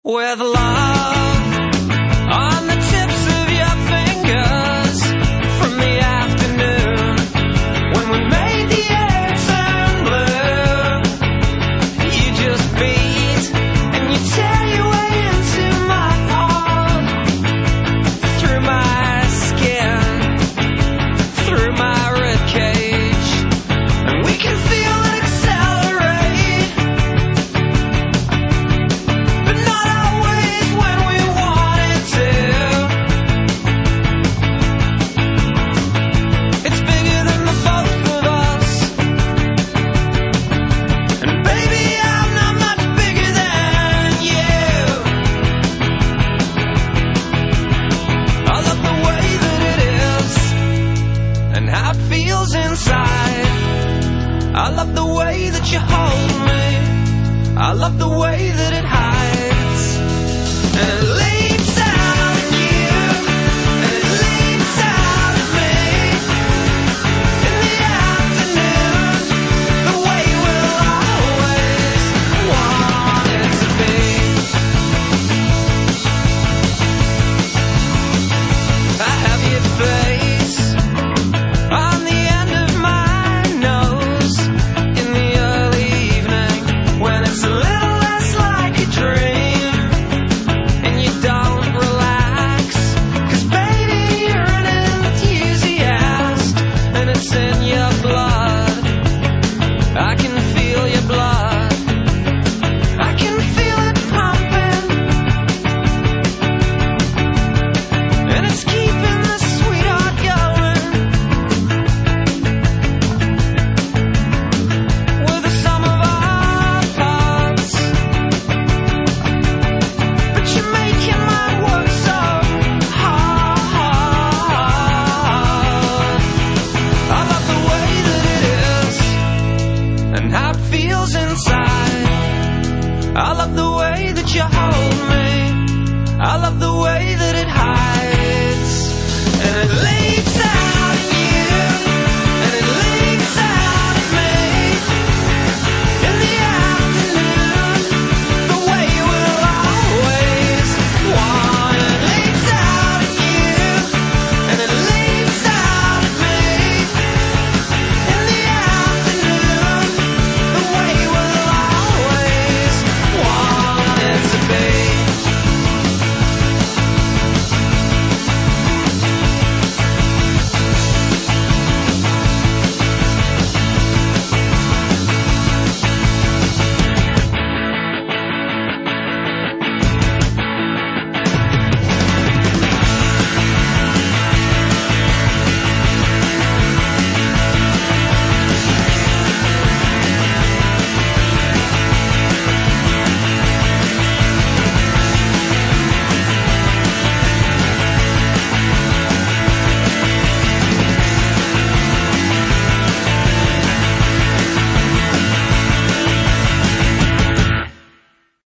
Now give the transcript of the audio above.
With love on the tips of your fingers from the afternoon when we made the air turn blue. You just beat and you tear your way into my heart, through my skin, through my ribcage, and we can feel it accelerate, but not always when we want it to. It's bigger than the both of us, and baby, I'm not much bigger than you. I love the way that it is and how it feels inside. I love the way that you hold me. I love the way that it hides and it